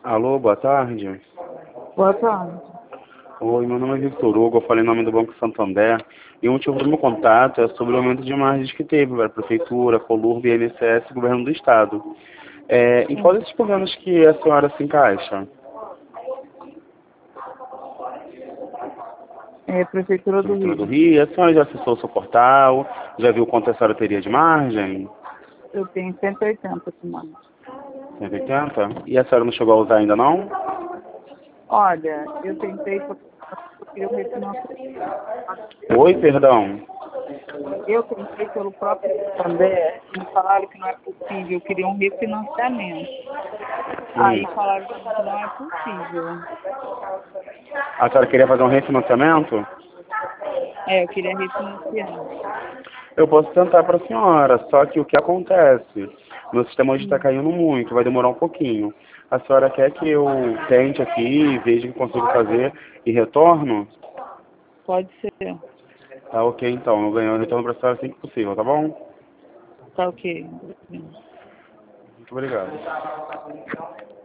Alô, boa tarde. Boa tarde. Oi, meu nome é Victor Hugo, eu falei em nome do Banco Santander. E o motivo do meu contato é sobre o aumento de margens que teve para a Prefeitura, Colurb, INSS e Governo do Estado. Em qual desses governos que a senhora se encaixa? É Prefeitura do Prefeitura do Rio. Rio. A senhora já acessou o seu portal? Já viu quanto a senhora teria de margem? Eu tenho 180 semanas. 180? E a senhora não chegou a usar ainda não? Olha, eu tentei, eu queria um refinanciamento. Oi, perdão. Eu tentei pelo próprio Santander e me falaram que não é possível. Eu queria um refinanciamento. Aí falaram que não é possível. A senhora queria fazer um refinanciamento? Eu queria refinanciar. Eu posso tentar para a senhora, só que o que acontece? Meu sistema hoje está Hum, caindo muito, vai demorar um pouquinho. A senhora quer que eu tente aqui, veja o que consigo fazer e retorno? Pode ser. Tá ok, então. Eu ganho o retorno para a senhora assim que possível, tá bom? Tá ok. Muito obrigado.